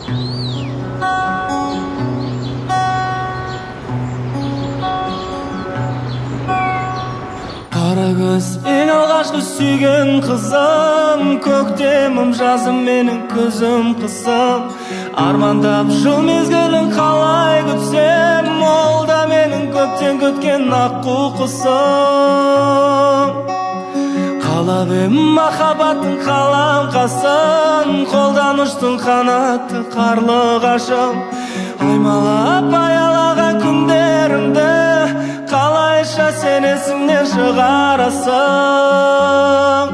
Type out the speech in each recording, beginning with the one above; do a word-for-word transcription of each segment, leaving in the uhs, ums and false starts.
Қара көз ең алғашқы сүйген қызым, көктемім жазым менің көзім қызым. Армандап жыл мезгілін қалай күтсем, ол да менің көптен көткен аққу құсым. Қалап ем махаббаттың қаламқасын, қолдан ұштың қанатты қарлығашым. Аймалап аялаған күндерімді қалайша сен есіңнен шығарасың.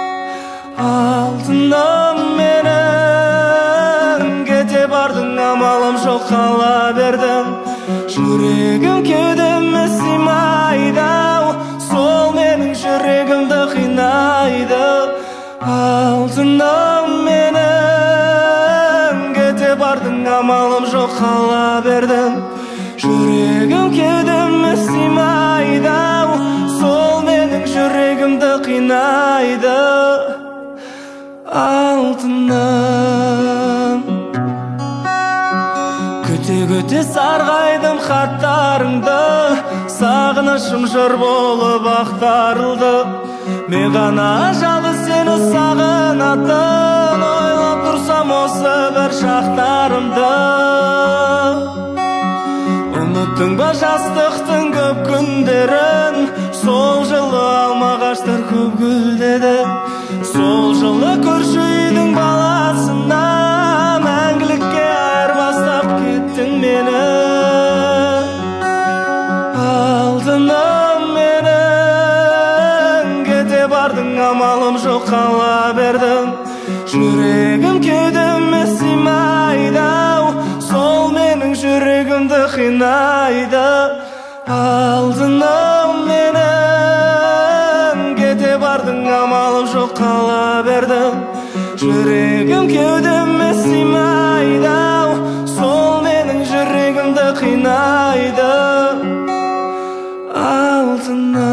Алтыным менің, кете бардың амалым жоқ қала бердім. Жүрегім кеудеме сыймайды, сол менің жүрегімді қинайды. Алтыным менің, кете бардың амалым жоқ қала бердім. Жүрегім кеудеме сыймайды, сол менің жүрегімді қинайды. Алтыным, күте-күте сарғайдым хаттарыңды, сағынышым жыр болып ақтарылды. Мен ғана жалғыз сені сағынатын, ойлап тұрсам осы бір шақтарымды. Ұмыттың ба жастықтың көп күндерін, сол жылы алмағаштар көп гүлдеді. Сол жылы көрші үйдің баласына мәңгілікке айырбастап кеттің мені. Алтыным менің, кете бардың амалым жоқ қала бердім. Жүрегім кеудеме сыймайды, сол менің жүрегімді қинайды. Алтыным менің, кете бардың амалым жоқ қала бердім. Жүрегім кеудеме сыймайды, сол менің жүрегімді қинайды. Алтыным.